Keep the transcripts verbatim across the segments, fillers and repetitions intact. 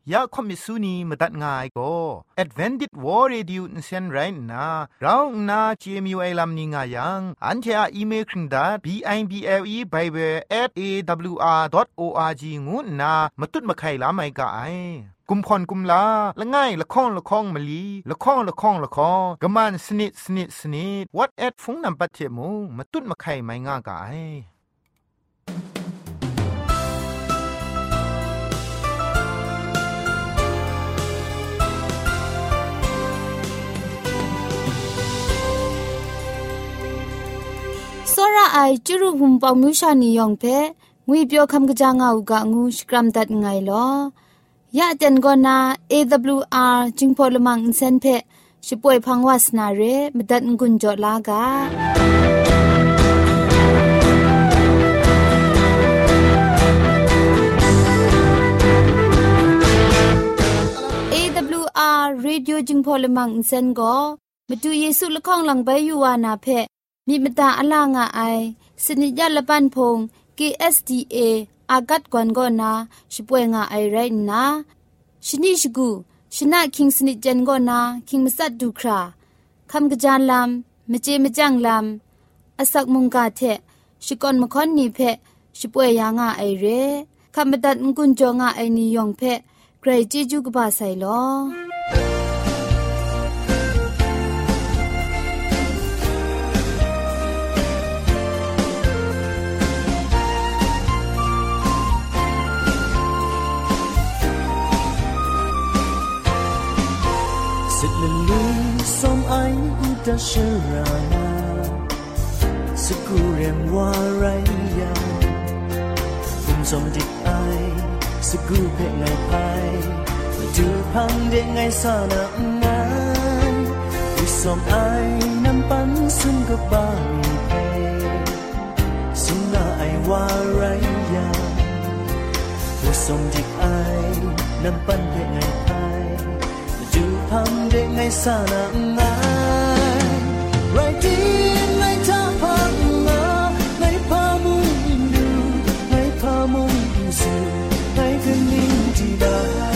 ยาคอมิสุนีมตัดง่ายก็ Advented War Radio นเซนไรนะเราหน้า จี เอ็ม ยู ไอ ลัมนิงายังอันเทออีเมลคิงดา บี ไอ บี แอล อี Bible แอท เอ ดับเบิลยู อาร์ ดอท โอ อาร์ จี งูนะมาตุ้ดมาไข่ลาไม่กะไอกุมพรกุมลาละง่ายละข้องละข้องมะลีละข้องละข้องละข้องกะมันสนิดสนิดสนิด What at ฟงนำปัจเจมูมาตุ้ดมาไข่ไม่ง่ากะไอစောရအိုင်ကျရုဟုံပေါမြူရှာနီယောင်ဖဲငွေပြောခမ်ကကြငါဥကငူစကရမ်ဒတ်ငိုင်လောยะเต็นกอนา เอ ดับเบิลยู อาร์ จิงพอลมังอินเซนเพช่วยพังวาสนาเรมดัดงุนจอลากา เอ ดับเบิลยู อาร์ Radio จิงพอลมังอินเซนก็มาดูเยซูละข้องหลังใบยูวานาเพมีมตาอลางาไอสนิยะละปันพง เค เอส ดี เออากัดกวนกอนาช่วยงาไอไรนะชนิชกูชนะคิงสนิจันกอนาคิงมัสัดดูคราคำกระจานลำมเจมจังลำอสักมุงกาเทชิกอนมคอนนีเพช่วยยางาไอเรคำบัดงกุนจงาไอนิยองเพใครจีจูกบาไซลอ da sharana sugurem waraya kum som dik ai sugu pe ngai pai du phang de ngai sana ngai u som ai nam pan sun go ba pe suna ai waraya u som dik ai nam pan de ngai pai du phang de ngai sana ngai right in my top of ma my pamun du my pamun su my kanin di da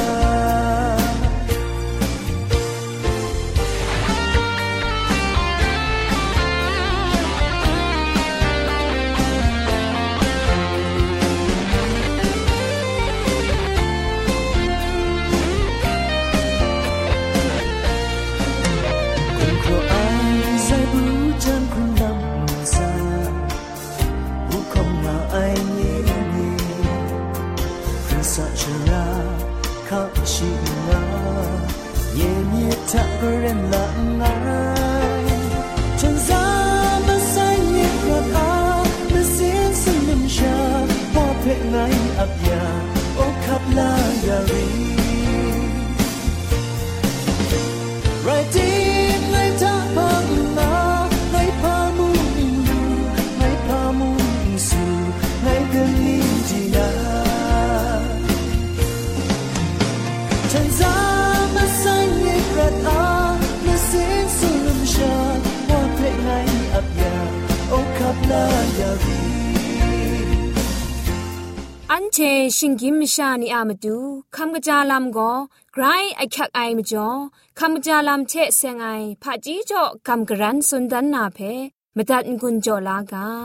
อันเชชิงกิมชานีอามาดูคำกระจาลำก็ไกรไอคักไอมาจ่อคำกระจาลำเชเซงไอผาจีจ่อคำกระรันสุนดันนาเพมาตัดกุญจ่อลากา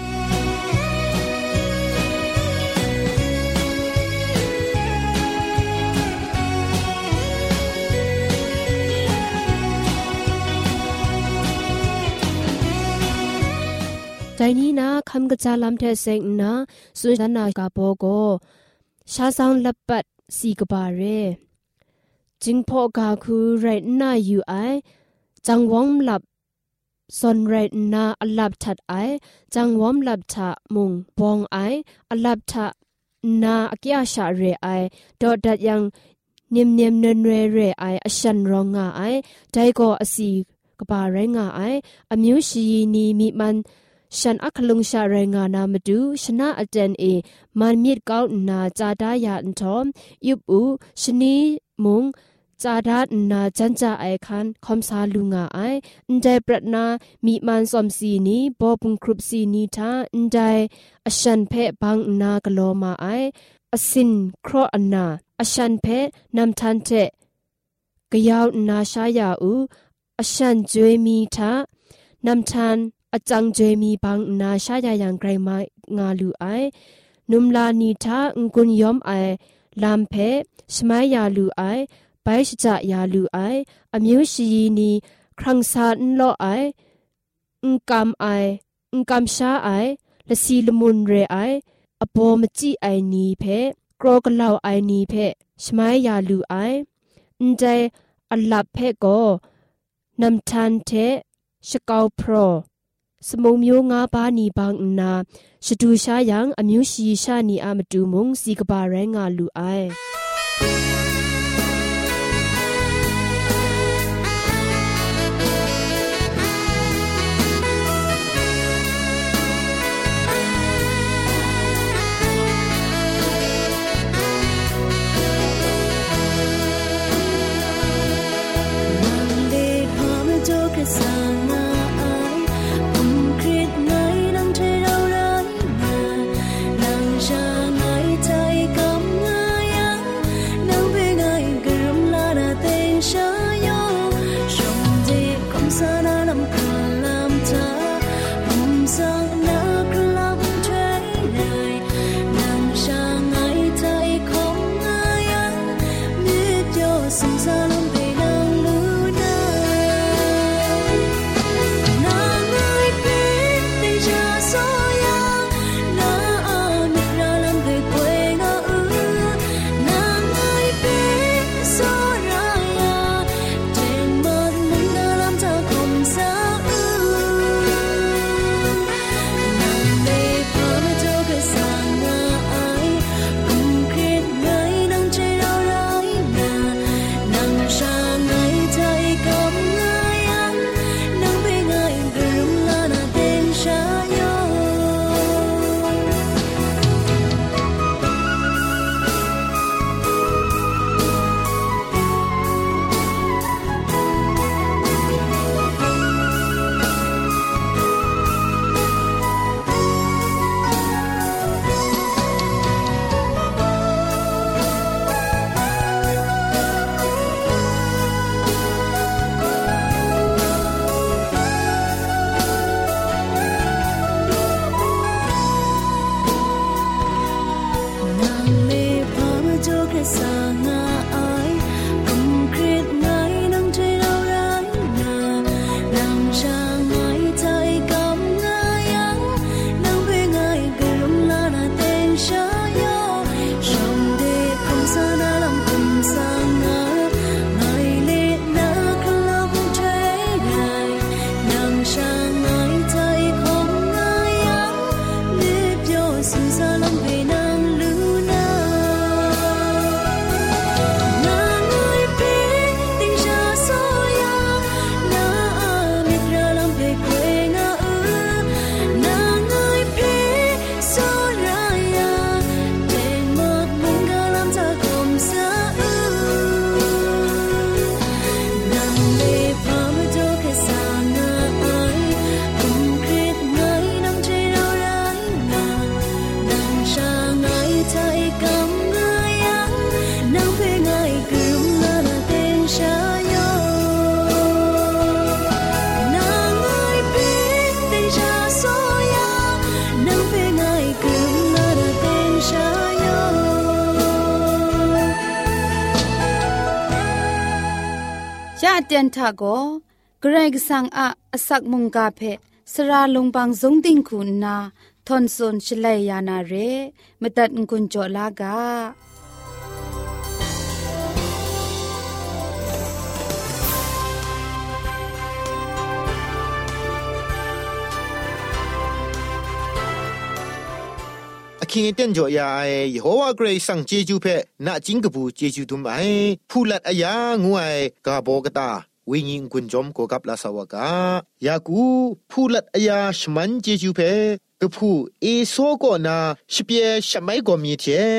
ใจนี้นะคำกระจาลำเทเซงนะสุดานากาโปโกชาซองลับปัดสีกบาเรจิงพอกาคูไรน่าอยู่ไอจังวอมลับซอนไรน่าอลับทัดไอจังวอมลับทะมุงบองไออลับทะนาอักยาชาเรไอดอดัดยังเนียมเนียมเนนเรเรไออชันรองงาไอใจก็อสีกบาไรงาไออมิวชีนีมีมันฉันอักลุงชาแรงานามาดูชนะอาจารย์เอมันมีดเก้านาจาดายาอันทอมยุบอูชนีมุงจาดานาจันจาไอคันคอมซาลุงาไออินไดปรัตนามีมันสมสีนีบอบุงครุบสีนีทาอินไดอชันเพะบังนากะโลมาไอออสินครออันนาอชันเพนำทันเทกะยาวนาชายาอูอชันจวยมีทานำทันอจังจวยมีบางนาชายายังไกรมางาลูไอนุมลานีทาอุกุนยอมไอลามเพสมัยยาลูไอไปชจะยาลูไออมิวชีนีครั้งสานโลไออุกามไออุกามชาไอละสีลมุนเรไออโปมจิไอนีเพกรอกลาวไอนีเพสมัยยาลูไออินใจอัลลับเพโกนำทันเทชกาวโปรสมงมิวงาบานีบางนาชดูชายังอมิวชีชานีอามาดูมุงสีกบาแรงาลูไอเตียนทาโกเกรกสังอะอสักมุงกาเพสระลงบางสงติงคุณนาทอนซนชลัยยานาเรมตัดกุญจลากาคิงเต้นจ่อยาไอโฮวาเกรซังเจจูเพนาจิงกบูเจจูตุมไอผู้ลัดอายางวยกาโบกตาวิญิงกุนจอมโกกับลาสาวกายากูผู้ลัดอายาชมันเจจูเพกผู้เอโซโกนาชิเปียชไมโกมีเทก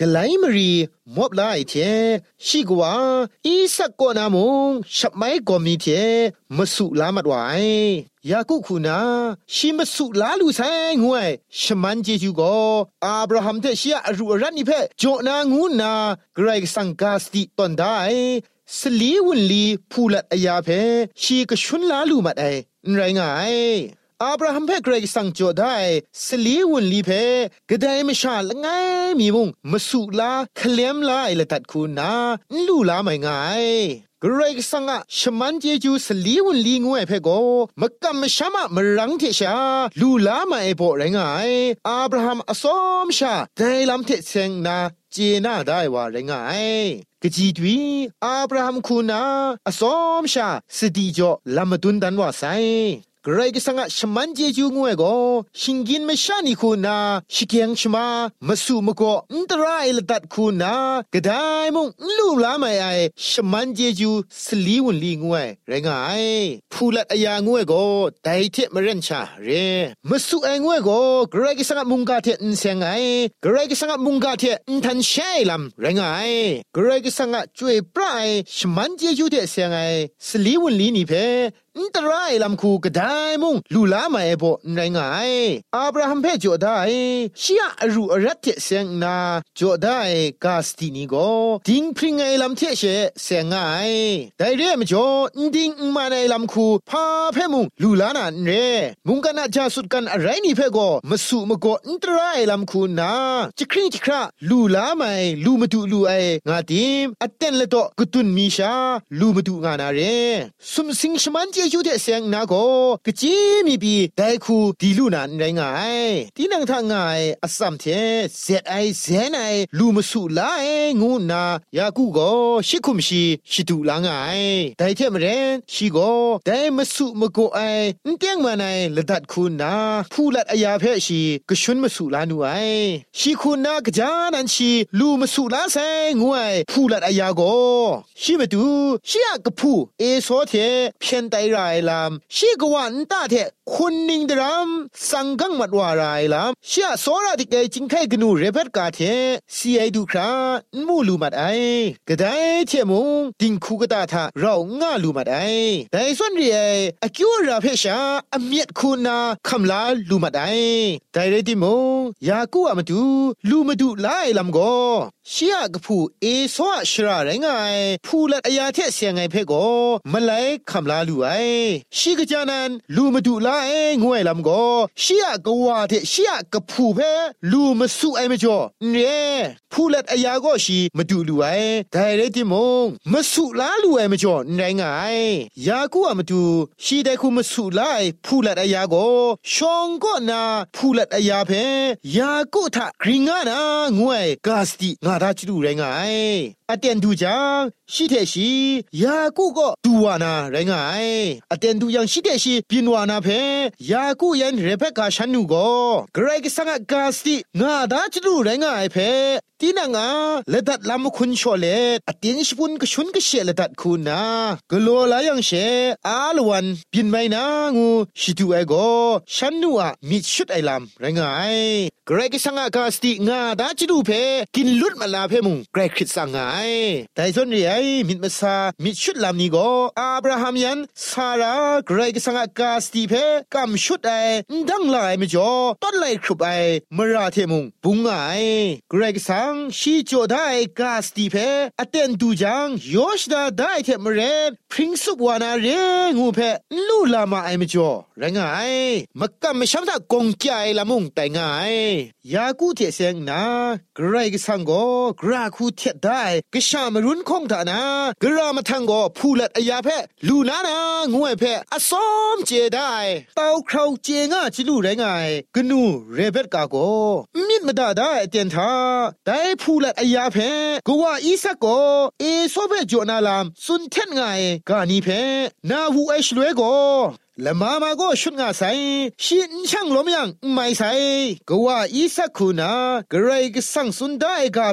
กไลมรีมอบลายเทชิกว่าอีสักกอนามุงฉับไม้ก็มีเทมสุลามัดไว้ยากุคูนาชิมสุลาลูไซงวยชมันเจจูโกอับราฮัมเทชิยาอรุอรันนิเพโจนางูนาไกรสังกาสติตอนได้สลีวุนลีพูลัดอายาเพชีกชุนลาลูมัดไอไรง่ายอับราฮัมเพ่เกรกสังโจได้สลีวุนลีเพกระไดไม่ชาละไงมีมุงมาสุลาเคลมลาไอละตัดคูนาลูลาไม่ง่ายเกรกสังอะชมันเจจูสลีวุนลีงวยเพโกมกำมชามะมรังเทชาลูลาไม่โปไรง่ายอับราฮัมอสอมชาได้ลำเทเซงนาเจน่าได้ว่าไรง่ายกจีดวีอับราฮัมคูนาอสอมชาสติจ่อลำดุนดันว่าไซเกรกสังะชมันเจจูงวยก็ชิงกินไม่ชานิคูนาชิเกียงชมามาสู่มก็อันตรายละตัดคูนากระไดมุงลูลาไม่ไอชมันเจจูสลีวุนลีงวยไรงายผู้ลัดอายางวยก็ไดเทมเรนชาเรมาสู่ไองวยก็เกรกสังะมุงกาเทนเสียงไอเกรกสังะมุงกาเทนทันเชลำไรงายเกรกสังะช่วยปลายชมันเจจูเทเสียงไอสลีวุนลีนี่เพอันตรายลำคูกระไดมุงลูลามาเอโบไรงายอับราฮัมเพ่โจได้ชียอรูอรัตเทเซงนาโจได้กาสตินีโกดิงพริงไงลำเทเชเซงไงได้เรียมโจดิงมาในลำคูพาเพ่มุงลูลานันเรมุงกันอาจาสุดกันอะไรนี่เพ่โกมาสู่มโกอันตรายลำคูนาจะคริงจะคราลูลาไม่ลูมาดูลูไองาดิมอัตเตนเลโตกุตุนมีชาลูมาดูงานาเรสุมสิงชมันยูเทเสียงนาโกกะจีมีบีได้คูดีลูนันไรงายที่นังทางไงอสัมเทเซไอเซนไอลูมสุลาเองูนายากูโกชิคุมชีชิตุลางไงได้เทมเรนชิโกได้มสุมโกไอเตียงมาในละดัดคูนาผู้ลัดอายาเพชีกะชุนมสุลานูไอชิคูนากะจานันชีลูมสุลาไซงวยผู้ลัดอายาโกชิมดูชิยากะผู้เอโซเทเพียนไตไรลำชีกวันตาเทคุณนิงดรามสังกังมัดวารายลำชีโซราติเกจิงไข่กนูเรเบตกาเทซีไอดูครามูลูมัดไอกระไดเทมุงดิงคูกตาทาเราง่าลูมัดไอแต่ส่วนเรียอคิวราเพชาอเมียดคูนาคำลาลูมัดไอแต่เรติมุงยากูอามาดูลูมาดูไล่ลำโกชียกผู้เอโซชราไรงายผู้ลัดอายาเทเสียงไงเพโกมาไลคำลาลูไอชีกจานันลูมาดูลาเองวยลำโกชียกว่าเทชียกผู้เพลูมาสู้ไอไม่จ่อเนี่ยผู้ลัดอายาก็ชีมาดูลูไอแต่เรติมงมาสู้ลาลูไอไม่จ่อไรงายยากูอามาดูชีได้คูมาสู้ลาผู้ลัดอายาก็ชองก็นาผู้ลัดอายาเพยากูทากริงานะงวยกาสติงาดาจิดูไรงายอเตียนดูจังชิเทชียากูก็ดูวานาไรงายอเตียนดูยังชิเทชีปินวานาเพยากูยันเรเบคาชันนูก็เกรกสังกาสติงาดาจิดูไรงายเพตีนังอาเลดัดลำคุณชอเลอเตียนชิบุนก็ชุนก็เชเลดัดคุณนากลัวลายังเชอาลวันปินไม่นางูชิดูไอก็ชันนูอะมิชุดไอลำไรงายเกรกสังกาสติงาดาจิดูเพกินลุดมาลาเพมุงเกรกคริสสังไงแต่ส่วนใหญ่มิดมาซามิดชุดลำนี้ก็อับราฮัมยันซาร่าเกรกสังกาสติเพกำชุดไอดังไลไม่จ่อต้นไลครุบไอมราเทมุงปุงไอเกรกสังชีจ่อได้กาสติเพอเตนดูจังยอชดาได้เทมเรนพริ้งสุบวานาเรงูเพลูลามาไอไม่จ่อไรงายมักกำไม่ช้ำตากงใจละมุงแต่งายยากูเทเซงนาเกรกสังก็กราคูเทได้กชามรุนคงทานากรามาทังก็ผู้ลัดอายาเพลูนานางวยเพอสอมเจได้เต้าคราวเจงาจิลูไรงายกนูเรเบตกาโกมิดมาดาได้เตียนทาได้ผู้ลัดอายาเพกว่าอีสักก็เอโซเบจนาลามสุนเทนไงกานีเพนาวูไอชลวยก็ละมามาก็ชุดงาใสชินช่างลมยังไม่ใสก็ว่าอีสักคูนากระไรก็สั่งสุนได้กาเพ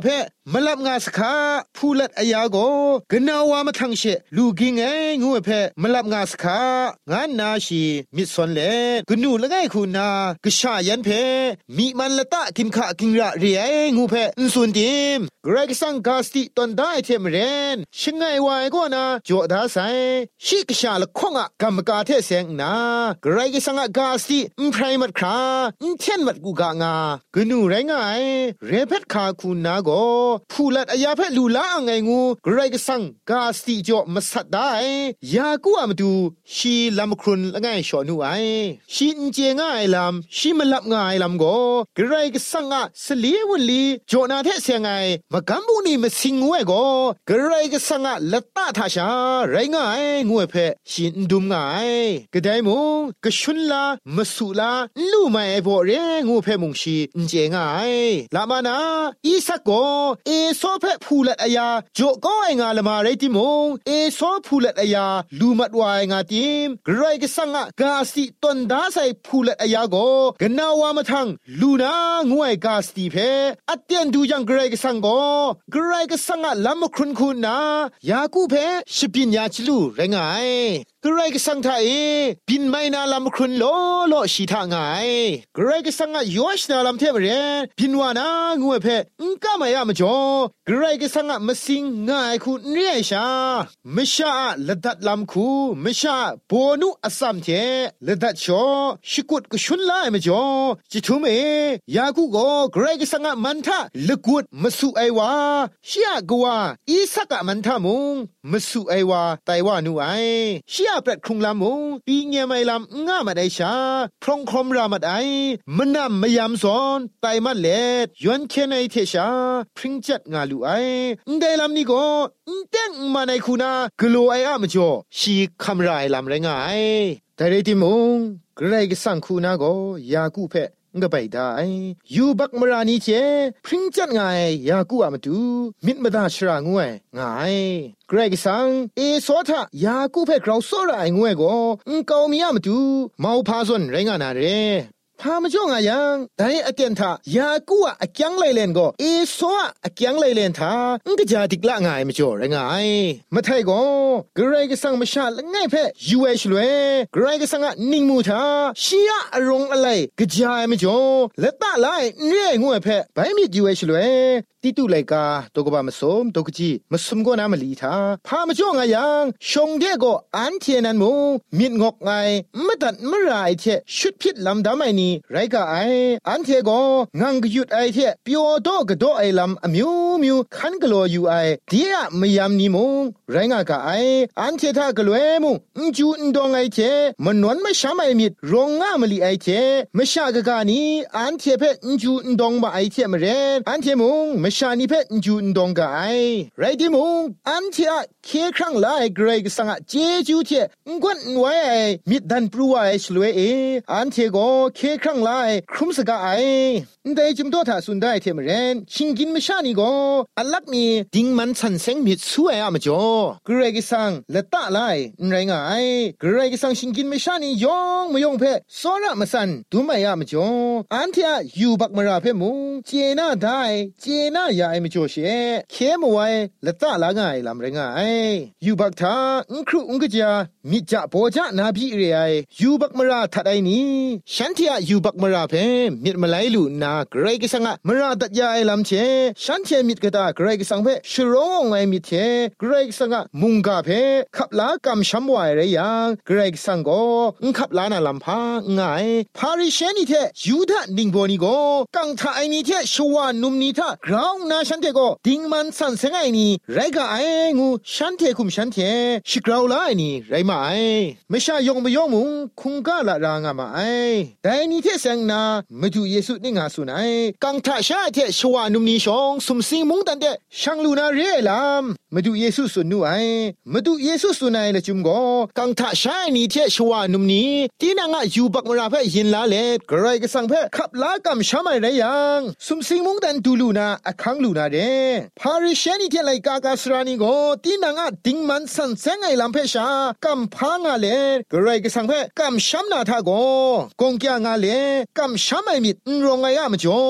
มลับงาสขาผู้ลัดอายาโกกนาวามาทังเชลูกิงไงงูเพมลับงาสขางานนาชีมิสอนเลกนูละไงคุณนากะชายันเพมีมันละตะกินขะกินระเรียงูเพอุนสุนดิมเกรกสังกาสติตอนได้เทมเรนชิงไงวายก็นาโจดาไซชิกชาละข้องอะกรรมกาเทเสงนาเกรกสังกาสติอุมไพรมัดคราอุมเทนมัดกูกางากนูไรงายเรเพดคาคุณนาโกผู้ลัดอายาเพลูลาไงงูเกรกสังกาสติโจมาสัดได้ยากูอะมาดูชีลำครุนละไงชอนูไอชีนเจง่ายลำชีมลับง่ายลำโกเกรกสังอะสลีวันลีโจนาเทเสงไงมากำบุนีมาสิงเวโกเกรกสังอะละตาทาชาไรง่ายงูเพชีนดุมง่ายกระไดมุงกะชุนลามาสุลาลู่ไม่ไอโบเรงูเพมุงชีนเจง่ายลามานาอีสักโกเอโซเพพูลัดอายาโจก็ไองาละมาไรติมุงเอโซพูลัดอายาลูมัดวายงาติมเกรกสังอะกาสิตอนดาไซพูลัดอายาโกกนาวามาทังลูนางวยกาสติเพอัตเตียนดูยังเกรกสังโกเกรกสังอะลำครุนคุณนายากูเพชิปิญญาชลูไรงายเกรกสังทาเอปินไม่นาลำครุนโลโลชีทางายเกรกสังอะยอชนาลำเทมเรปินวานางวยเพอุงกามายามจ่อเกรกสังอะมสิงง่ายคุณเรียชามชาละดัดลำคูมชาโบนุอสัมเทละดัดชอชิกุดกชุนลายมจ่อจิทุเมยากูโกเกรกสังอะมันทะละกุดมสุไอวาชิยากวาอีสักอะมันทะมุงมสุไอวาไตวานูไอชิยาปรัดครุงลำมุงปีเงียไม่ลำง่ามาได้ชาพรองครมรามาได้มันนำมายามสอนไตมันเล็ดย้อนแค่ในเทชาพริ้งจัดงาลูไอได้ลำนี้ก็เต้งมาในคุณากลัวไออะมจ่อชีคำรายลำไรงายแต่ได้ที่มุงเกรกสังคุณาก็ยากูเพงะไปได้ยูบักมรานีเจพริ้งจัดไงยากูอะมาดูมิดมาดาชรางวยไงเกรกสังเอโซทายากูเพกเราโซระไองวยก็อุงกาวมีอะมาดูเมาพาซอนไรงานาเรพามาจ่องายังแต่อเตียนทายากูอะอักยังไลเลนก็เอโซอะอักยังไลเลนทาอุงกะจาติกละไงมาจ่อไรงายมาไทยก็เกรกสังมชาละไงเพยูเอชลเวเกรกสังอะนิงมูทาชียะอรงอะไรกะจายมาจ่อละตะไลเร่งวยเพไปมียูเอชลเวติตุไลกาตกบะมะสมตกจีมะสมก็นามะลีทาพามาจ่องายังชงเดก็อันเทนันมูมิดงอกไงมะตัดมะรายเทชุดพิษลำดาไมนีไรกะไออันเทก็งังกยุดไอเทเปียวโตกะโดไอลำอมิวมิวคันกลัวอยู่ไอเดียมยามนีมุงไรงากะไออันเททากะลวยมุงจูนดองไอเทมนวนมะชามไอมิดรงงามะลีไอเทมะชากะกานีอันเทเพจูนดองบะไอเทมเรนอันเทมุงมะชานีเพจูนดองกะไอไรดิมุงอันเทอะเคครั้งไลเกรกสังอะเจจูเทงวนไว้ไอมิดดันปรูไอชลวยเออันเทก็เคครั้งไลครุมสกะไอได้จิมโตทาสุนได้เทมเรนชิงกินมะชานีก็อัลลักมีดิงมันสันเซงมิดสวยอะมะจ่อเกรกสังละตะไลไรงายเกรกสังชิงกินมะชานียองมะยองเพซอระมะสันตุมะยะมะจ่ออันเทอะยูบักมะราเพมุงเจน่าได้เจน่ายาไอมะจ่อเชเคมไว้ละตะละงายลำไรงายยูบักทาอุครุอุงกะจามิจะโปจะนาบิเรไอยูบักมะราทัดไอนีฉันเทอะยูบักมะราเพมิดมะไลลูนาเกรกสังอะมะราตัดยาไอลำเชฉันเทมิดกะตาเกรกสังเพชโรงไอมิดเทเกรกสังอะมุงกาเพขับลากำชัมไวไรยังเกรกสังโกอุขับลานาลำพาง่ายพาริเชนีเทยูดะนิงโบนีโกกังทาไอนีเทชวานุมนีทากราวนาฉันเทโกดิงมันสันเซงไอนีไรกะไองูฉันเทคุมฉันเทชิกราวลาไอนีไรมาไอไม่ใช่ยงไม่ยงมุงคุงกาละรางามาไอแต่นี่เทเซงนามาดูเยซูนี่งาสุนัยกังทาชาเทชวานุมนีชองสุมซิงมุงตันเดช่างลูนาเรลามมาดูเยซูสุนูไอมาดูเยซูสุนัยละจุมโกกังทาชานี่เทชวานุมนีที่นางะยูบักมราเพยินลาเลกรายกสังเพขับลากำชามไรยังสุมซิงมุงตันดูลูนาอคังลูนาเดพาริเชนีเทไลกากาสรานิโกที่นางะดิงมันสันเซงไอลำเพชากำพางาเลกรายกสังเพกำชามนาทาโกกงแกงาเลกำชามไอมิดรงไอยามจ่อ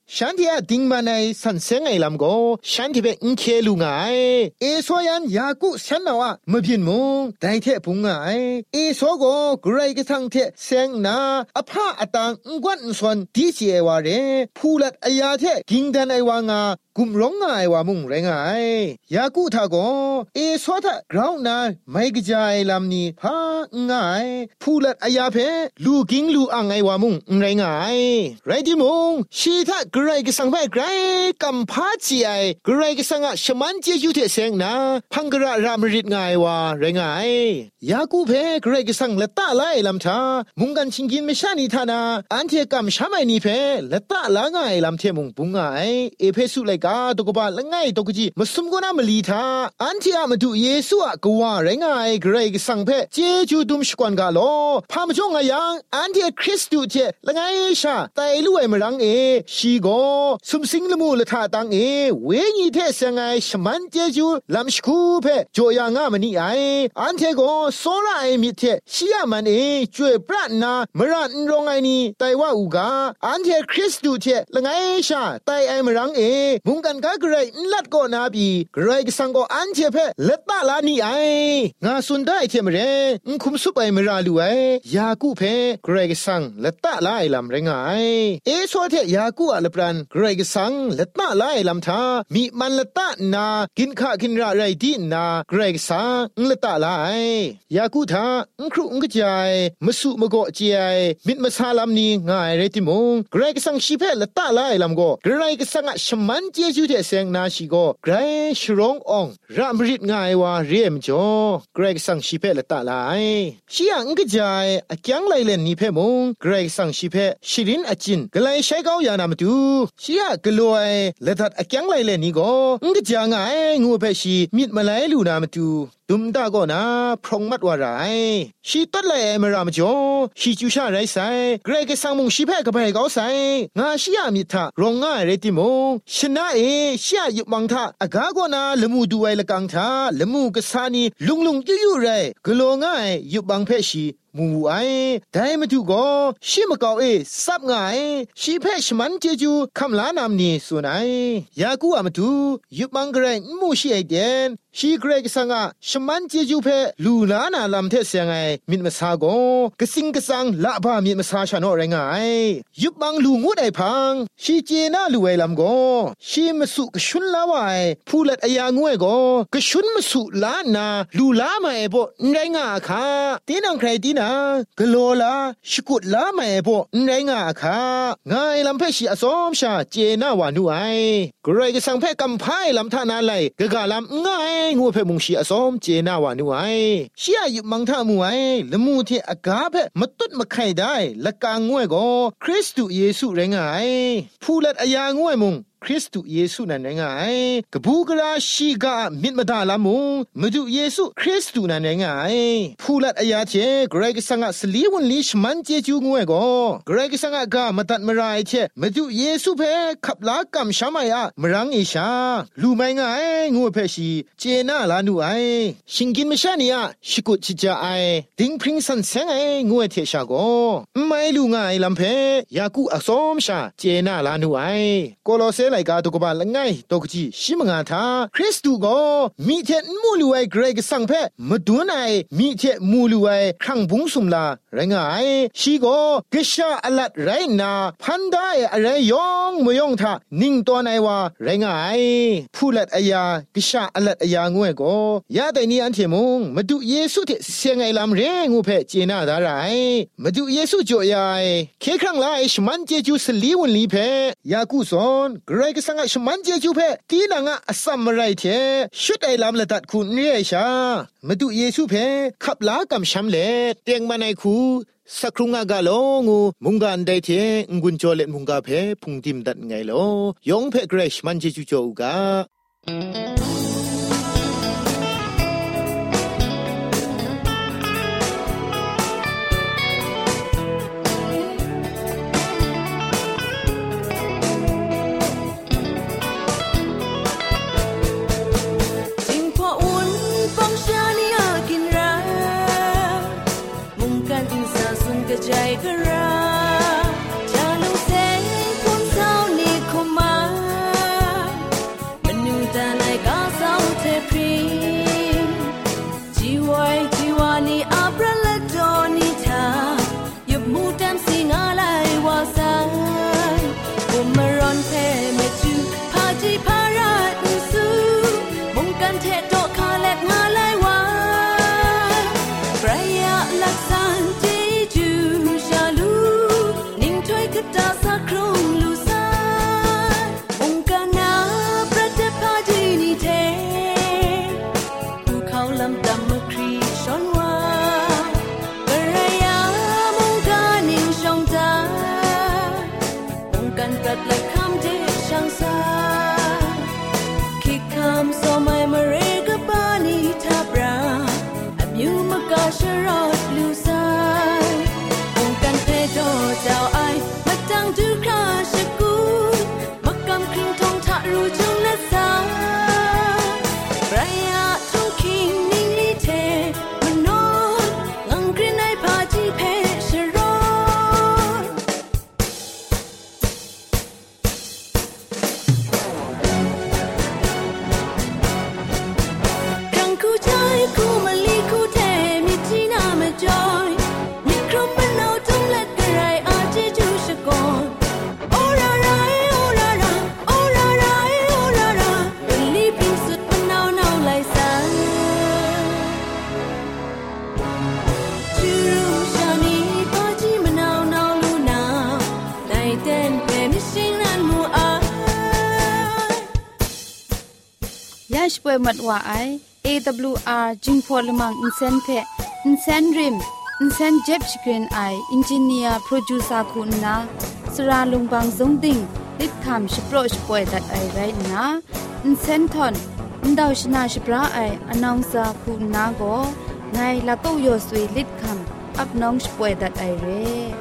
ฉันที่อะดิงมาในสันเซงไอลำก็ฉันที่เป็นอินเคลูไงเอโซยันยากุฉันน่ะว่าไม่พินมุงได้เทพุงไงเอโซก็ไกรกสังเทเซงนาอภาอตังงวนส่วนดีเจวาเรผู้ลัดอายาเทกิงดันไอวางากุมร้องไงว่ามุงไรงายยากูทาโกเอสวทะกราวนาไม่กระจายลำนี้พาง่ายผู้ลัดอายาเพลูกิงลูอังไงว่ามุงไรงายไรที่มุงชีทะกระไรก็สังไปไกรกำพาจีไอกระไรก็สังอะชมันเจยูเทเซงนาพังกระรามริดง่ายว่าไรงายยากูเพกระไรก็สังละตาไลลำทามุงกันชิงกินไม่ชานิทานาอันเทกำชาไม่นีเพละตาละง่ายลำเทมุงปุงง่ายเอเพสุไลกาตกบาละง่ายตกจีมาสมกนามาลีทาอันที่อามาดูเยซูอะกว่าไรงายเกรกสังเพเจจูดุมชกวนกาโลพามจงอายังอันที่คริสต์เจละง่ายชาแต่ลู่ไอมรังเอชีโกสมสิงละมูละทาตังเอเวญีเทเสงไงชมันเจจูลำชคูเพโจยางามันนี่ไออันเทโกโซราไอมิเทชียมันเอช่วยปรานามรันรองไอนี่แต่ว่าอูกาอันที่คริสต์เจละง่ายชาแต่ไอมรังเอมุงกันกะเกรลัดก็นาบีเกรกสังก็อันเทเพเลตตาลานี่ไองาสุนได้เทมเรอุคุมสุไปมราลูไอยากูเพเกรกสังเลตตาลาไอลำไรงายเอโซเทยากูอะเลปรันเกรกสังเลตตาลาไอลำทามีมันเลตตานากินข้ากินราไรดีนาเกรกสังเลตตาลาไอยากูทาอุครุอุกจายมสุมโกเจไอมิดมาซาลำนี้ง่ายเรติมงเกรกสังชีเพเลตตาลาไอลำโกเกรกสังอะชมันเจจูเทเซงนาชิโกไกรชรององรามริดง่ายว่าเรียมจ่อเกรกสังชีเพละตาลายชียงกะจายอะจังไลเลนนี่เพมงเกรกสังชีเพชิรินอจินกะไลใช้ก้าวยานามาดูชียกะลวยละทัดอะจังไลเลนนี่ก็งกะจางไงงูเพชีมิดมาไลลูนามาดูดุมตาก็นาพรองมัดว่าไรชีตัดเลยมารามจ่อชีจูชาไรไซเกรกสังมงชีเพกะไปก้าวไซงาชียมิทารองง่ายเรติมงชนะเอชียยุบังทาอากาก็นาละมูดูไอละกังทาละมูกะสานีลุงลุงยุยุไรกะโลง่ายยุบังเพชีมูไอได้มาดูก็ชิมะกาวเอซับง่ายชีเพชมันเจจูคำลานามนี้ส่วนไอยากูอะมาดูยุบังเกรงมูชีไอเดนชีเกรกสังอะชมันเจจูเพลูลานาลำเทเสียงไงมิดมาซาโกกะสิงกะสังละบามิดมาซาชาโนไรงายยุบังลูงูไอพังชีเจนาลูไอลำโกชีมสุกชุนลาวายผู้ลัดอายางวยโกกะชุนมสุลานาลูลามาไอโบไรงาคาตีนังใครตีนากะโลลาชกุดลามาไอโบไรงาคางายลำเพชีอสอมชาเจนาวานูไอกรกะสังเพกำพายลำทานาไลกะกะลำง่ายงูเพมุงชีอสอมเจนาวานูไอชียยุมังทามูไอละมูเทอากาเพมตุดมะไข่ได้ละกางงวยโกคริสตุเยซูไรงายผู้ลัดอายางวยมุงคริสต์เยซูนั่นไงกบูกราชีกามิดมาดาลามุงมาดูเยซูคริสต์นั่นไงผู้ลัดอายาเจเกรกสังะสลีวันลิชมันเจจูงวยก็เกรกสังะกามาตัดมารายเจมาดูเยซูเพขับลากำชามายะมรังอิชาลูไม่ไงงูเพชีเจน่าลานูไอชิงกินไม่ใช่เนี่ยชิกุจิจาไอดิงพริ้งสันเซงไองูเทชาโกไม่ลูไงลำเพยากูอักษรชาเจน่าลานูไอโกโลเซไลกาตุกบาละไงตกจีชิมงาทาคริสตูก็มีเทมูลูไอเกรกสังเพมาดูไอมีเทมูลูไอครั้งบุงสุมลาไรงายชีก็กษาอลัดไรนาพันได้อะไรยองมยองทานิ่งตัวไอว่าไรงายผู้ลัดอายากษาอลัดอายางวยก็ยาแต่นี้อันเทมุงมาดูเยซูเทเสียงไอลำเรงงูเพเจนาดาไรมาดูเยซูจ่อยายเคครั้งไลชมันเจจูสลีวันลีเพยากูซอนเกรกสังะชมันเจจูเพตีนังอะสัมไรเทชุดไอลำละตัดคุณเรียชามาดูเยซูเพขับลากำช้ำเล่เตียงมาในคูสักครุงอากาโลงูมุงกันได้เทงุนโจเลมุงกาเพพุงติมดัดไงโลยองเพเกรชมันเจจูโจกาใจกระราจาลุเซงพุ่งเท้านี่คมอคาเล็กงาไลวาปรายะลักษันเจจูชาลูนิ่งถ้วยกระตาสักครุงลูซาองค์กานาประเทศพาจีนีเทภูเขาลำดำมะครีชอนวาปรายะมงกานิ่งชองจาองค์การกัดและคำเจช่างซาคิดคำโซไม่มาเรกบานีทับราอับยูมกาชรอดลูซาองค์การเพโดเจ้าไอมาตั้งดูคราชกูมักกำคริงทองทะรูจงและสาปรายะทงคิงนิ่งลีเทมโนดงังกรินในพาจีเพชรอดกังคูใจคูมาลีคูเทมิจีนามาจอยมิครมมันเอาจงเล็ดกระไรอาเจจูชะกอนโอราไรโอราราโอราไรโอราราเป็นลีพิงสุดมันเอาเนาไหลสันจูรูชานีปาจีมันเอาเนาลูนาในเต้นเพมิชิงนันมูอายาชป่วยหมดว่าไอ เอ ดับเบิลยู อาร์ จิงพอลมังอินเซนเพอินเซนริมอินเซนเจ็บสกรีนไออินจิเนียร์โปรดิวเซอร์คุณนาสราลงบางซงดิงลิดคำชิโปรชป่วยดัดไอไรนะอินเซนทอนอินดาวชนาชิปราไออนองซาคุณนาโกไงละก็ยอสวยลิดคำอับน้องชป่วยดัดไอเร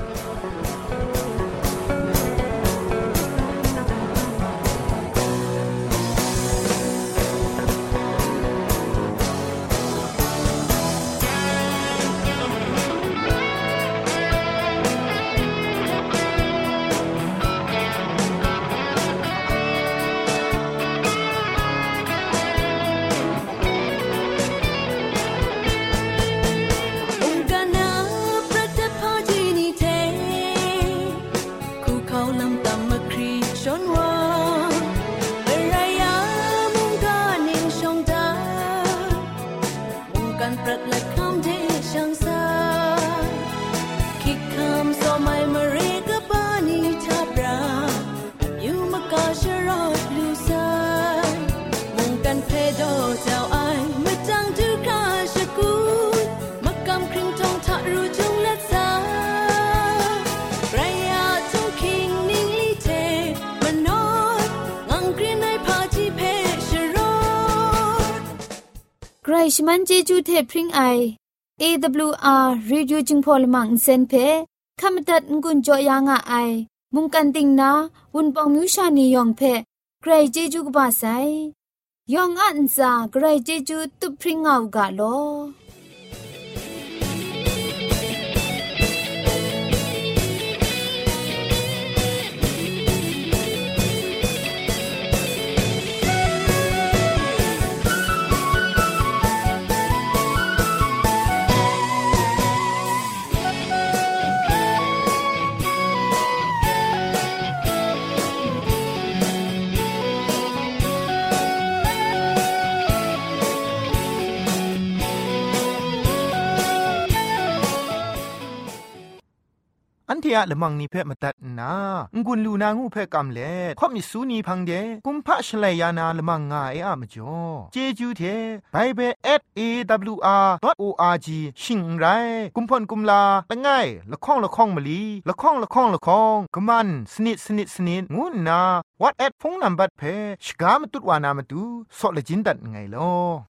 องค์กานาประเทศพาจีนีเทคูเขาลำตำมะครีชอนวาปรายะมงกานิ่งชองดามงการปรัดและคำเจช่างซาคิดคำโซไม่มาเรกบานีทับรายูมกาชรอดลูซามงการเพโดเจ้าไอมาจังดูคราชกูมักกำคริงทองทะรูจงและสาปรายะทงคิงนิ่งลีเทมโนดงังกรินในพาจีเพชรอดไกรชมันเจจูเทพริงไอ เอ ดับเบิลยู อาร์ Radio จิงพอลมังอินเซนเพขมตัดงุนจอยางอ้ายมุงกันติงนาวุนปองมิวชานียองเพไกรเจจูกบาไซยองอันซาไกรเจจูตุพริงเอากาโลอันเทียละมังนิเพ่มาตัดนางุนลูนางูเพ่กำเล่ข่อมิสูนีพังเดกุมพะชเลยานาละมังงาเออะมจ่อเจจูเทไบเบิล แอท เอ ดับเบิลยู อาร์ ดอท โอ อาร์ จี ชิงไรกุมพ่นกุมลาละง่ายละข้องละข้องมะลีละข้องละข้องละข้องกะมันสนิดสนิดสนิดงูนา WhatsApp พงนัมบัดเพ่ชกามตุดวานามตุซอเลจินดัดไงลอ